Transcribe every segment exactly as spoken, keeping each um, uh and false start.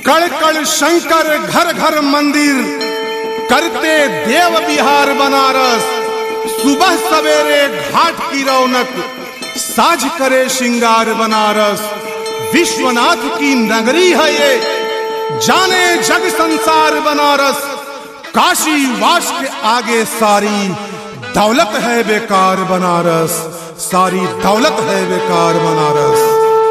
कण कण शंकर घर घर मंदिर, करते देव विहार बनारस। सुबह सवेरे घाट की रौनक, साज करे श्रृंगार बनारस। विश्वनाथ की नगरी है ये, जाने जग संसार बनारस। काशी वास के आगे सारी दौलत है बेकार बनारस, सारी दौलत है बेकार बनारस।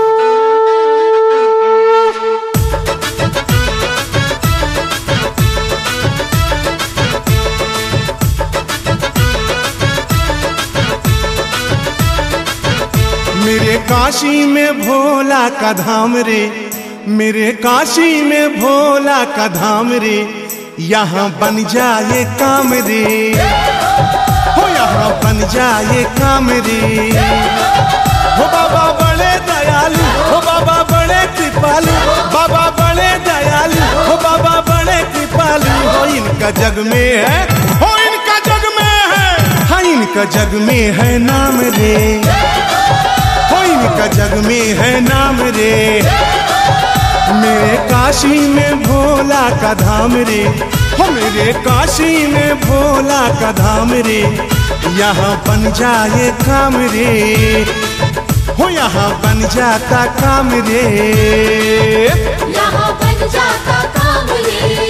मेरे काशी में भोला का धाम रे, मेरे काशी में भोला का धाम रे। यहाँ बन जाए काम रे, हो यहाँ बन जाए काम रे। हो बाबा बड़े दयालु, हो बाबा बड़े कृपालु, बाबा बड़े दयालु, हो बाबा बड़े कृपालु। हो इनका जग में है, हो इनका जग में है, हाँ इनका जग में है नाम रे, हो इनका जग में है नाम रे। मेरे काशी में भोला का धाम रे, हो मेरे काशी में भोला का धाम रे। यहाँ बन जाए काम रे, हो यहाँ बन जाता काम रे, यहाँ बन जाता काम रे।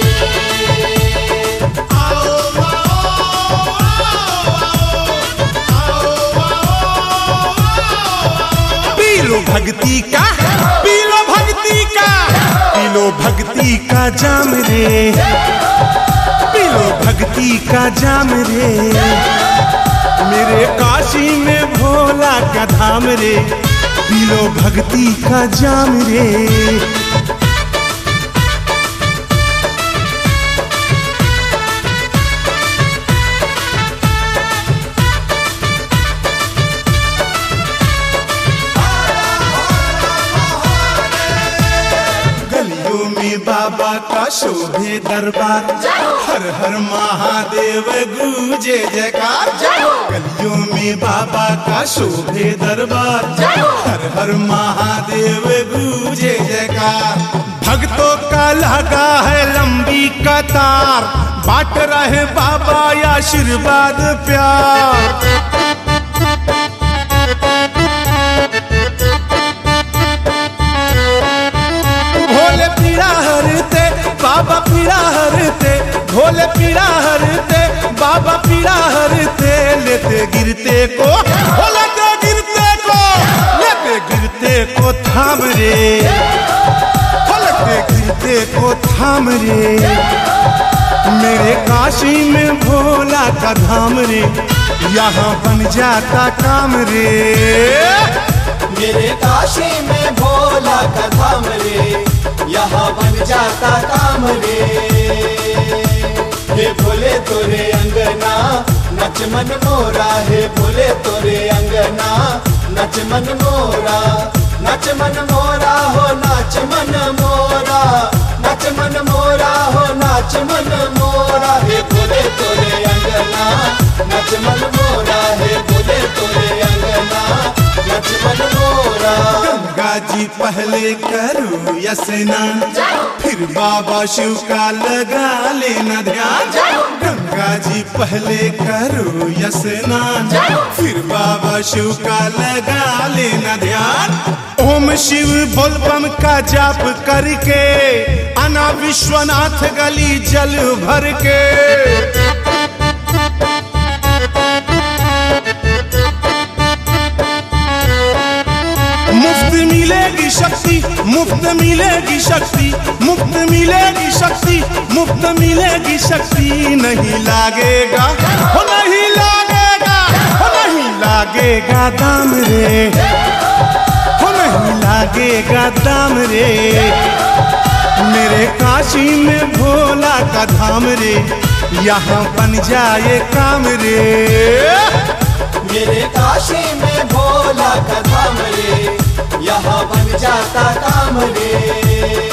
पीलो भक्ति का, पीलो भक्ति का, पीलो भक्ति का जाम रे, पीलो भक्ति का जाम रे। मेरे काशी में भोला का धाम रे, पीलो भक्ति का जाम रे। बाबा का शोभे दरबार, हर हर महादेव गूंजे जयकार। गलियों में बाबा का शोभे दरबार, हर हर महादेव गूंजे जयकार। भक्तों का लगा है लंबी कतार, बांट रहे बाबा आशीर्वाद प्यार। बाबा पीड़ा हरते, भोले पीड़ा हरते, बाबा पीड़ा हरते। लेते गिरते को, हो लेते गिरते को, लेते गिरते को थाम रे, हो लेते गिरते को थाम रे। मेरे काशी में भोला का धाम रे, यहाँ बन जाता काम रे। मेरे काशी में भोला का धाम रे, यहाँ बन जाता काम रे। हे भोले तोरे अंगना नच मन मोरा, हे भोले तोरे अंगना नच मन मोरा। नच मन मोरा हो नाच मन मोरा, नच मन मोरा हो नाच मन मोरा। हे भोले तोरे अंगना नच मन मोरा, हे भोले तोरे अंगना नच मन मोरा। गंगा जी पहले करो स्नान, फिर बाबा शिव का लगा लेना ध्यान। गंगा जी पहले करो स्नान, फिर बाबा शिव का लगा लेना ध्यान। ओम शिव बोलबम का जाप करके, आना विश्वनाथ गली जल भर के। मुफ्त मिलेगी शक्ति, मुफ्त मिलेगी शक्ति, मुफ्त मिलेगी शक्ति, मुफ्त मिलेगी शक्ति। नहीं लागेगा, हो नहीं लागेगा, हो नहीं लागेगा दाम रे, हो नहीं लागेगा दाम रे। मेरे काशी में भोला का धाम रे, यहाँ बन जाए काम रे। मेरे काशी में भोला का धाम रे, यहाँ बन जाता काम रे।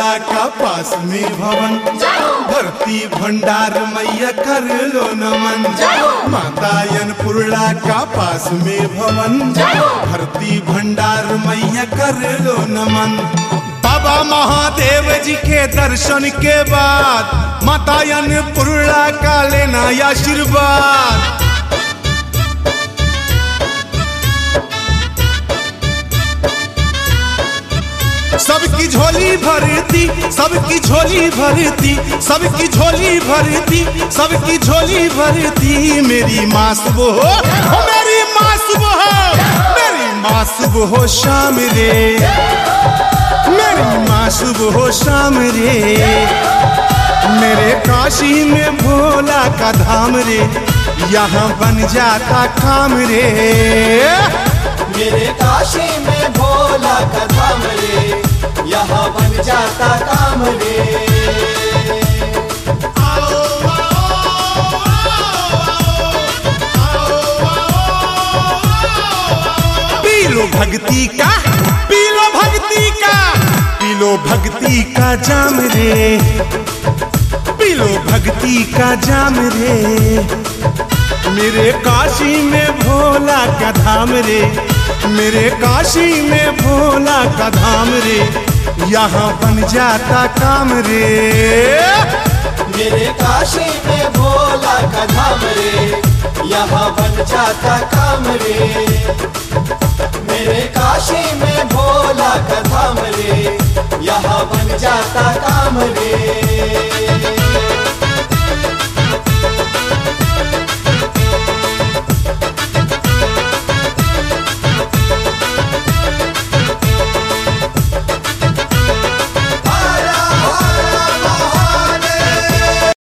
पुरला का पास में भवन, भरती भंडार मैया कर लो नमन। माता पुरला का पास में भवन, भरती भंडार मैया कर लो नमन। बाबा महादेव जी के दर्शन के बाद माता पुरला का लेना आशीर्वाद। सबकी झोली भरती, सबकी झोली भरती, सबकी झोली भरती, सबकी झोली भरती। मेरी माँ सुबह हो, मेरी माँ सुबह हो, मेरी माँ सुबह हो शाम रे, मेरी माँ सुबह हो शाम रे। मेरे काशी में भोला का धाम रे, यहाँ बन जाता काम रे। मेरे काशी में भोला का धाम रे, यहाँ बन जाता काम रे। आओ, आओ, आओ, आओ, पी लो भक्ति का, पी लो भक्ति का, पी लो भक्ति का जाम रे, पी लो भक्ति का जाम रे। मेरे काशी में भोला का धाम रे, मेरे काशी में भोला का धाम रे, यहाँ बन जाता काम रे। मेरे काशी में भोला का धाम रे, यहाँ बन जाता काम रे। मेरे काशी में भोला का धाम रे, यहाँ बन जाता काम